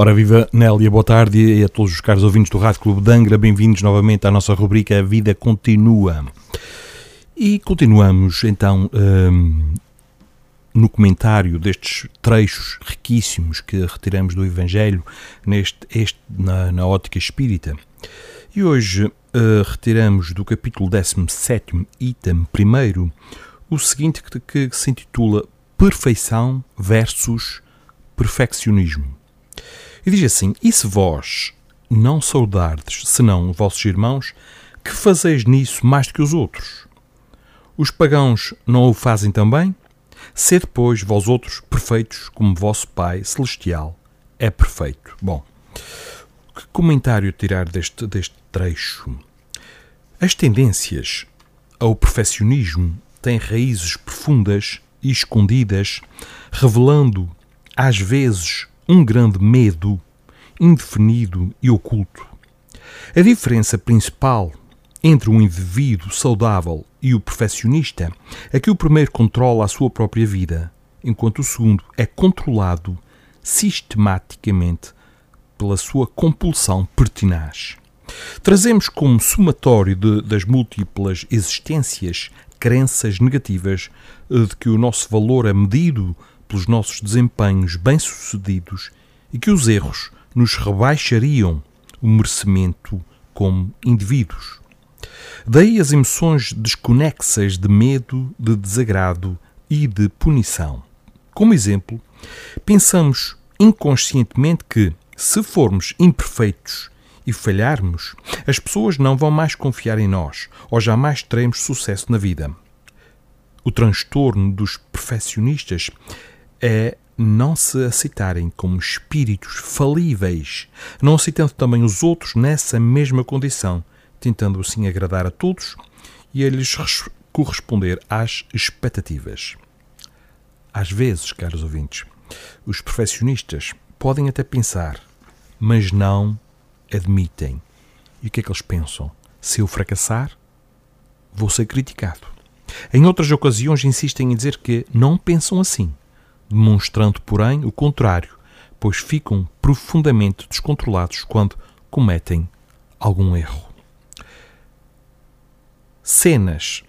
Ora viva Nélia, boa tarde e a todos os caros ouvintes do Rádio Clube de Angra, bem-vindos novamente à nossa rubrica A Vida Continua. E continuamos então no comentário destes trechos riquíssimos que retiramos do Evangelho na ótica espírita. E hoje retiramos do capítulo 17, item 1, o seguinte que se intitula Perfeição versus Perfeccionismo. E diz assim: E se vós não saudardes, senão vossos irmãos, que fazeis nisso mais do que os outros? Os pagãos não o fazem também? Sede, pois, vós outros perfeitos, como vosso Pai Celestial é perfeito. Bom, que comentário tirar deste trecho? As tendências ao perfeccionismo têm raízes profundas e escondidas, revelando, às vezes, um grande medo indefinido e oculto. A diferença principal entre um indivíduo saudável e o perfeccionista é que o primeiro controla a sua própria vida, enquanto o segundo é controlado sistematicamente pela sua compulsão pertinaz. Trazemos como somatório das múltiplas existências crenças negativas de que o nosso valor é medido pelos nossos desempenhos bem-sucedidos e que os erros nos rebaixariam o merecimento como indivíduos. Daí as emoções desconexas de medo, de desagrado e de punição. Como exemplo, pensamos inconscientemente que, se formos imperfeitos e falharmos, as pessoas não vão mais confiar em nós ou jamais teremos sucesso na vida. O transtorno dos perfeccionistas é não se aceitarem como espíritos falíveis, não aceitando também os outros nessa mesma condição, tentando assim agradar a todos e a lhes corresponder às expectativas. Às vezes, caros ouvintes, os perfeccionistas podem até pensar, mas não admitem. E o que é que eles pensam? Se eu fracassar, vou ser criticado. Em outras ocasiões insistem em dizer que não pensam assim, demonstrando, porém, o contrário, pois ficam profundamente descontrolados quando cometem algum erro. Cenas,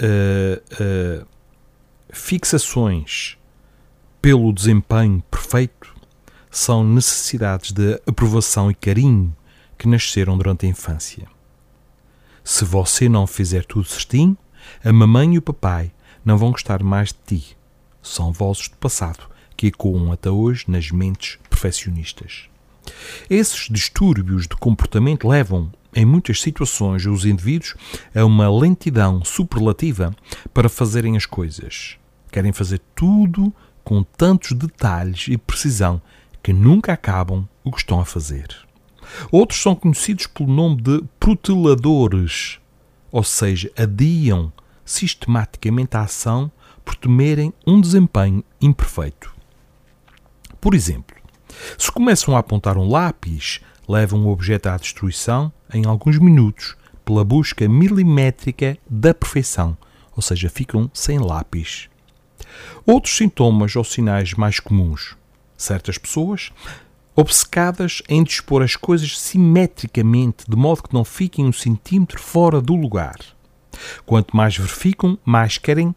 fixações pelo desempenho perfeito são necessidades de aprovação e carinho que nasceram durante a infância. Se você não fizer tudo certinho, a mamãe e o papai não vão gostar mais de ti. São vozes do passado que ecoam até hoje nas mentes perfeccionistas. Esses distúrbios de comportamento levam, em muitas situações, os indivíduos a uma lentidão superlativa para fazerem as coisas. Querem fazer tudo com tantos detalhes e precisão que nunca acabam o que estão a fazer. Outros são conhecidos pelo nome de proteladores, ou seja, adiam sistematicamente a ação por temerem um desempenho imperfeito. Por exemplo, se começam a apontar um lápis, levam o objeto à destruição em alguns minutos pela busca milimétrica da perfeição, ou seja, ficam sem lápis. Outros sintomas ou sinais mais comuns. Certas pessoas obcecadas em dispor as coisas simetricamente, de modo que não fiquem 1 centímetro fora do lugar. Quanto mais verificam, mais querem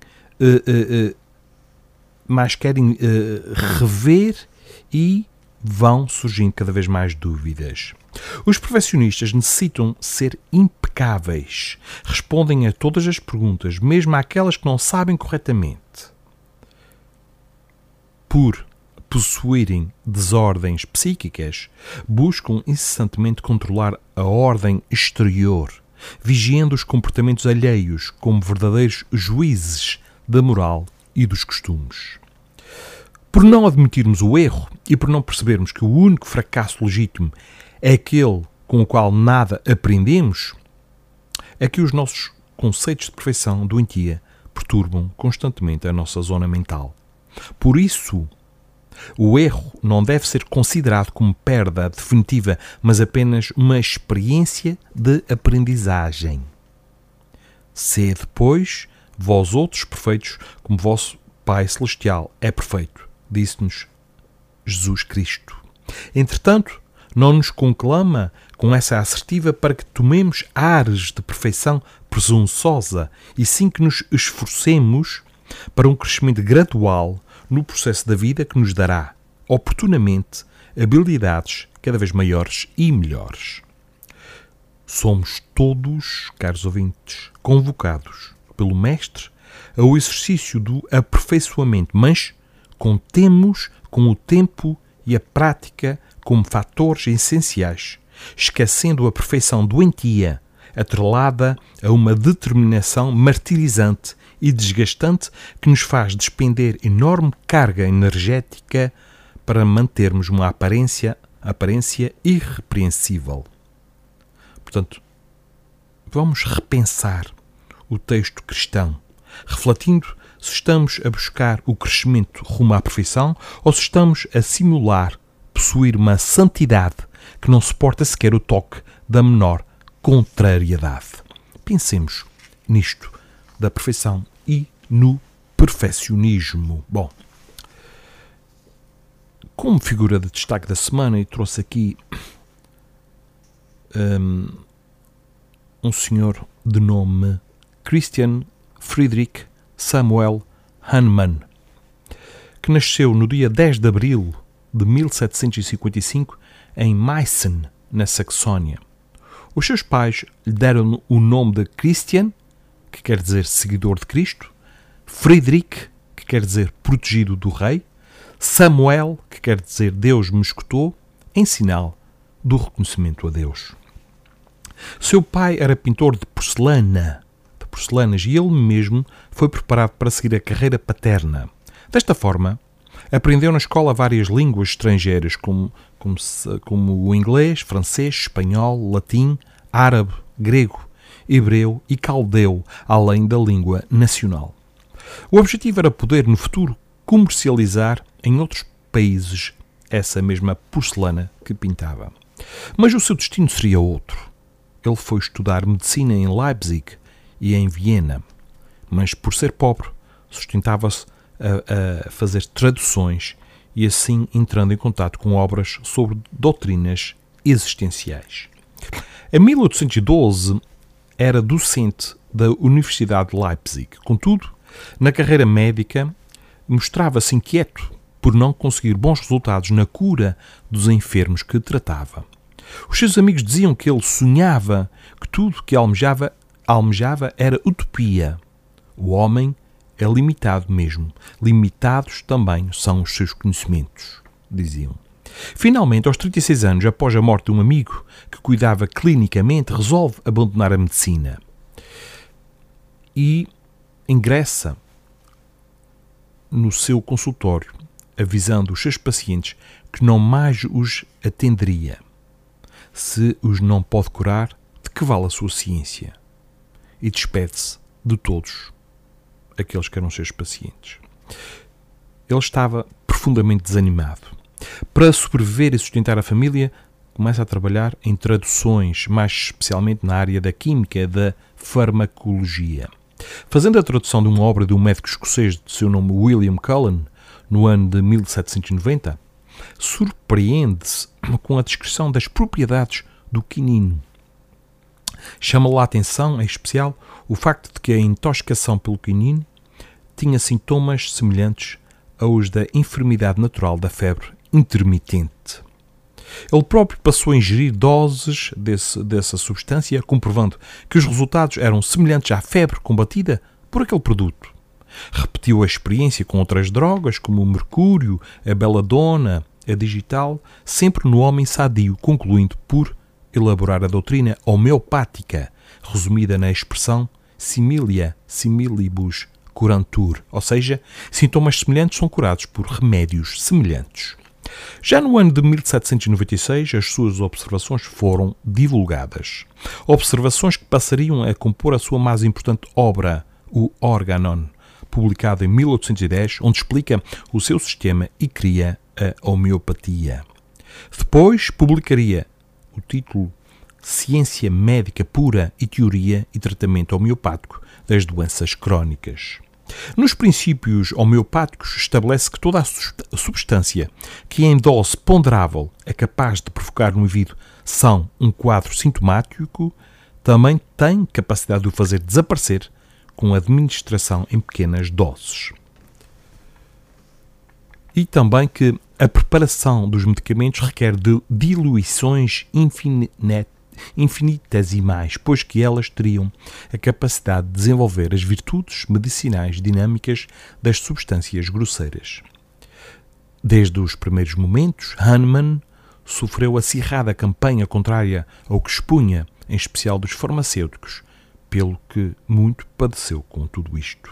rever e vão surgindo cada vez mais dúvidas. Os perfeccionistas necessitam ser impecáveis. Respondem a todas as perguntas, mesmo àquelas que não sabem corretamente. Por possuírem desordens psíquicas, buscam incessantemente controlar a ordem exterior, vigiando os comportamentos alheios como verdadeiros juízes da moral e dos costumes. Por não admitirmos o erro e por não percebermos que o único fracasso legítimo é aquele com o qual nada aprendemos, é que os nossos conceitos de perfeição doentia perturbam constantemente a nossa zona mental. Por isso, o erro não deve ser considerado como perda definitiva, mas apenas uma experiência de aprendizagem. Sede, pois, vós outros perfeitos, como vosso Pai Celestial é perfeito, disse-nos Jesus Cristo. Entretanto, não nos conclama com essa assertiva para que tomemos ares de perfeição presunçosa e sim que nos esforcemos para um crescimento gradual no processo da vida que nos dará, oportunamente, habilidades cada vez maiores e melhores. Somos todos, caros ouvintes, convocados pelo Mestre ao exercício do aperfeiçoamento, mas contemos com o tempo e a prática como fatores essenciais, esquecendo a perfeição doentia, atrelada a uma determinação martirizante e desgastante que nos faz despender enorme carga energética para mantermos uma aparência irrepreensível. Portanto, vamos repensar o texto cristão, refletindo se estamos a buscar o crescimento rumo à perfeição ou se estamos a simular possuir uma santidade que não suporta sequer o toque da menor contrariedade. Pensemos nisto da perfeição e no perfeccionismo. Bom, como figura de destaque da semana, eu trouxe aqui um senhor de nome Christian Friedrich Samuel Hahnemann, que nasceu no dia 10 de abril de 1755 em Meissen, na Saxónia. Os seus pais lhe deram o nome de Christian, que quer dizer seguidor de Cristo, Friedrich, que quer dizer protegido do rei, Samuel, que quer dizer Deus me escutou, em sinal do reconhecimento a Deus. Seu pai era pintor de porcelanas, e ele mesmo foi preparado para seguir a carreira paterna. Desta forma, aprendeu na escola várias línguas estrangeiras, como o inglês, francês, espanhol, latim, árabe, grego, hebreu e caldeu, além da língua nacional. O objetivo era poder, no futuro, comercializar em outros países essa mesma porcelana que pintava. Mas o seu destino seria outro. Ele foi estudar medicina em Leipzig e em Viena, mas por ser pobre, sustentava-se a fazer traduções e assim entrando em contato com obras sobre doutrinas existenciais. Em 1812 era docente da Universidade de Leipzig. Contudo, na carreira médica, mostrava-se inquieto por não conseguir bons resultados na cura dos enfermos que tratava. Os seus amigos diziam que ele sonhava, que tudo que almejava era utopia. O homem é limitado mesmo. Limitados também são os seus conhecimentos, diziam. Finalmente, aos 36 anos, após a morte de um amigo que cuidava clinicamente, resolve abandonar a medicina e ingressa no seu consultório, avisando os seus pacientes que não mais os atenderia. Se os não pode curar, de que vale a sua ciência? E despede-se de todos aqueles que eram seus pacientes. Ele estava profundamente desanimado. Para sobreviver e sustentar a família, começa a trabalhar em traduções, mais especialmente na área da química e da farmacologia. Fazendo a tradução de uma obra de um médico escocês de seu nome William Cullen, no ano de 1790, surpreende-se com a descrição das propriedades do quinino. Chama-lhe a atenção, em especial, o facto de que a intoxicação pelo quinino tinha sintomas semelhantes aos da enfermidade natural da febre intermitente. Ele próprio passou a ingerir doses dessa substância, comprovando que os resultados eram semelhantes à febre combatida por aquele produto. Repetiu a experiência com outras drogas, como o mercúrio, a beladona, a digital, sempre no homem sadio, concluindo por elaborar a doutrina homeopática, resumida na expressão similia similibus curantur, ou seja, sintomas semelhantes são curados por remédios semelhantes. Já no ano de 1796, as suas observações foram divulgadas. Observações que passariam a compor a sua mais importante obra, o Organon, publicado em 1810, onde explica o seu sistema e cria a homeopatia. Depois publicaria o título Ciência Médica Pura e Teoria e Tratamento Homeopático das Doenças Crónicas. Nos princípios homeopáticos estabelece que toda a substância que em dose ponderável é capaz de provocar no indivíduo são um quadro sintomático, também tem capacidade de o fazer desaparecer com administração em pequenas doses. E também que a preparação dos medicamentos requer de diluições infinitesimais, pois que elas teriam a capacidade de desenvolver as virtudes medicinais dinâmicas das substâncias grosseiras. Desde os primeiros momentos, Hahnemann sofreu acirrada campanha contrária ao que expunha, em especial dos farmacêuticos, pelo que muito padeceu com tudo isto.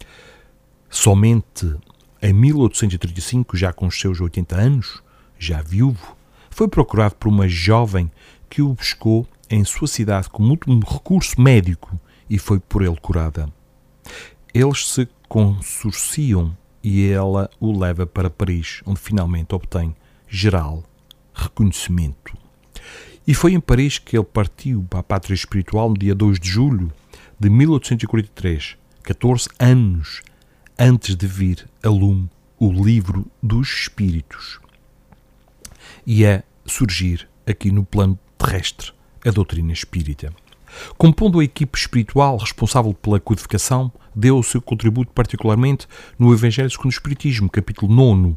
Somente em 1835, já com os seus 80 anos, já viúvo, foi procurado por uma jovem que o buscou em sua cidade como último recurso médico e foi por ele curada. Eles se consorciam e ela o leva para Paris, onde finalmente obtém geral reconhecimento. E foi em Paris que ele partiu para a pátria espiritual no dia 2 de julho de 1843, 14 anos antes de vir a lume o Livro dos Espíritos e a surgir aqui no plano terrestre a doutrina espírita. Compondo a equipe espiritual responsável pela codificação, deu o seu contributo particularmente no Evangelho segundo o Espiritismo, capítulo 9,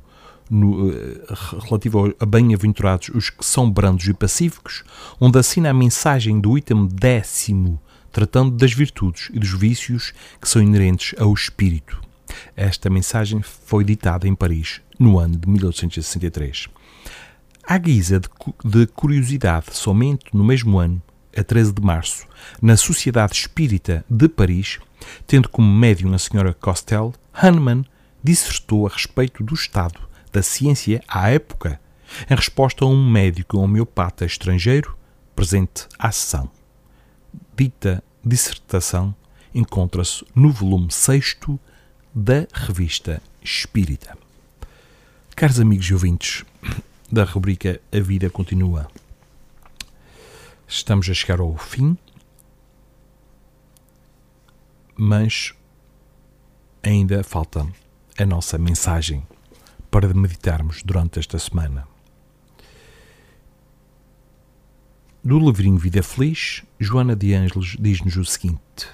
relativo a bem-aventurados os que são brandos e pacíficos, onde assina a mensagem do item 10º, tratando das virtudes e dos vícios que são inerentes ao espírito. Esta mensagem foi ditada em Paris no ano de 1863. À guisa de curiosidade, somente no mesmo ano, a 13 de março, na Sociedade Espírita de Paris, tendo como médium a Sra. Costel, Hahnemann dissertou a respeito do estado da ciência à época, em resposta a um médico homeopata estrangeiro presente à sessão. Dita dissertação encontra-se no volume 6º da Revista Espírita. Caros amigos e ouvintes da rubrica A Vida Continua, estamos a chegar ao fim, mas ainda falta a nossa mensagem para meditarmos durante esta semana. Do livrinho Vida Feliz, Joana de Ângeles diz-nos o seguinte: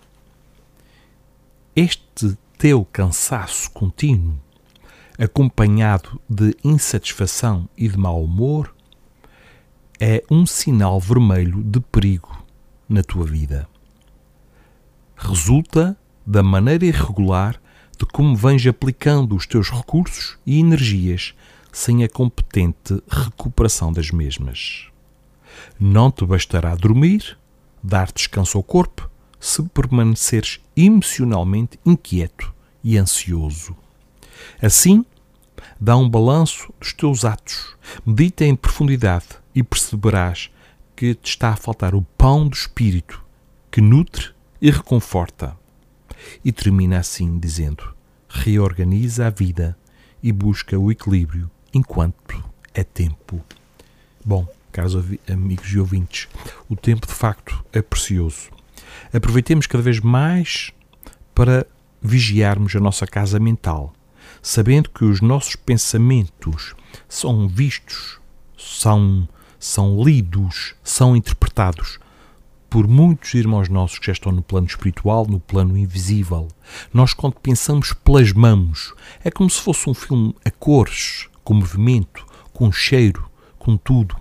este teu cansaço contínuo, acompanhado de insatisfação e de mau humor, é um sinal vermelho de perigo na tua vida. Resulta da maneira irregular de como vens aplicando os teus recursos e energias sem a competente recuperação das mesmas. Não te bastará dormir, dar descanso ao corpo, se permaneceres emocionalmente inquieto e ansioso. Assim, dá um balanço dos teus atos, medita em profundidade e perceberás que te está a faltar o pão do espírito que nutre e reconforta. E termina assim dizendo: reorganiza a vida e busca o equilíbrio enquanto é tempo. Bom, caros amigos e ouvintes, o tempo de facto é precioso. Aproveitemos cada vez mais para vigiarmos a nossa casa mental, sabendo que os nossos pensamentos são vistos, são lidos, são interpretados por muitos irmãos nossos que já estão no plano espiritual, no plano invisível. Nós, quando pensamos, plasmamos. É como se fosse um filme a cores, com movimento, com cheiro, com tudo.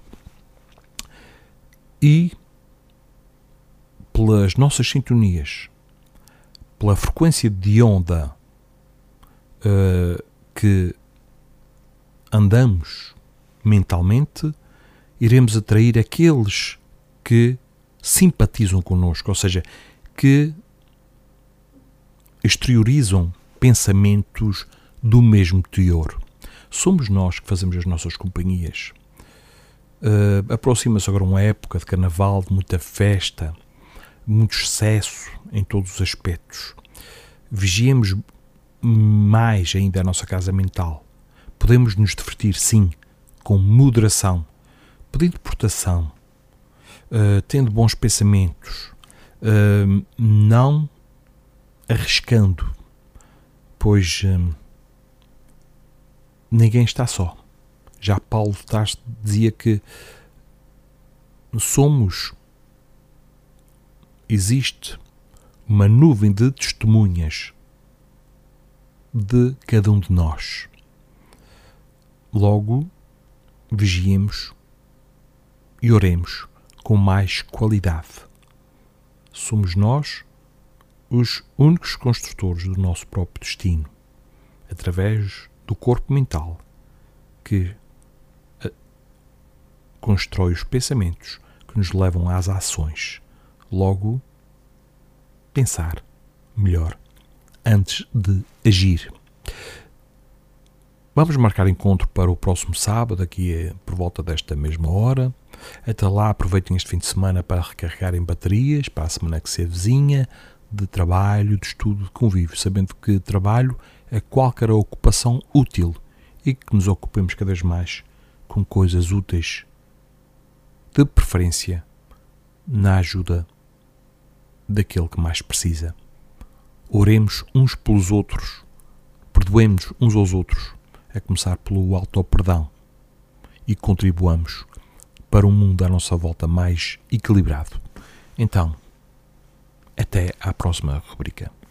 E pelas nossas sintonias, pela frequência de onda que andamos mentalmente, iremos atrair aqueles que simpatizam connosco, ou seja, que exteriorizam pensamentos do mesmo teor. Somos nós que fazemos as nossas companhias. Aproxima-se agora uma época de carnaval, de muita festa, muito excesso em todos os aspectos. Vigiemos mais ainda a nossa casa mental. Podemos nos divertir, sim, com moderação, pedindo proteção, tendo bons pensamentos, não arriscando, pois ninguém está só. Já Paulo de Tarso dizia que existe uma nuvem de testemunhas de cada um de nós. Logo, vigiemos e oremos com mais qualidade. Somos nós os únicos construtores do nosso próprio destino, através do corpo mental que constrói os pensamentos que nos levam às ações. Logo, pensar melhor antes de agir. Vamos marcar encontro para o próximo sábado, aqui por volta desta mesma hora. Até lá, aproveitem este fim de semana para recarregarem baterias para a semana que se avizinha, de trabalho, de estudo, de convívio, sabendo que trabalho é qualquer ocupação útil e que nos ocupemos cada vez mais com coisas úteis, de preferência na ajuda daquele que mais precisa. Oremos uns pelos outros, perdoemos uns aos outros, a começar pelo auto-perdão, e contribuamos para um mundo à nossa volta mais equilibrado. Então, até à próxima rubrica.